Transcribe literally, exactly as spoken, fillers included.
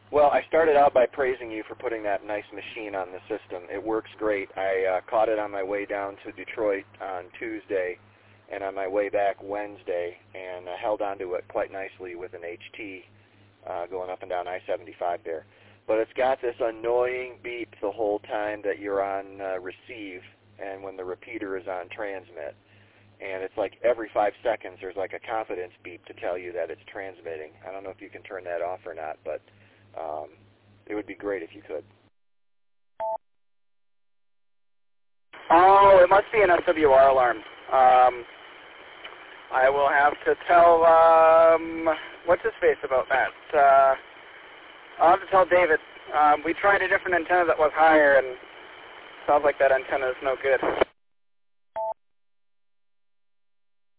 Well, I started out by praising you for putting that nice machine on the system. It works great. I uh, caught it on my way down to Detroit on Tuesday and on my way back Wednesday, and I held onto it quite nicely with an H T uh, going up and down I seventy-five there. But it's got this annoying beep the whole time that you're on uh, receive and when the repeater is on transmit. And it's like every five seconds there's like a confidence beep to tell you that it's transmitting. I don't know if you can turn that off or not, but um, it would be great if you could. Oh, it must be an S W R alarm. Um, I will have to tell, um, what's his face about that? Uh, I'll have to tell David. Um, we tried a different antenna that was higher, and sounds like that antenna is no good.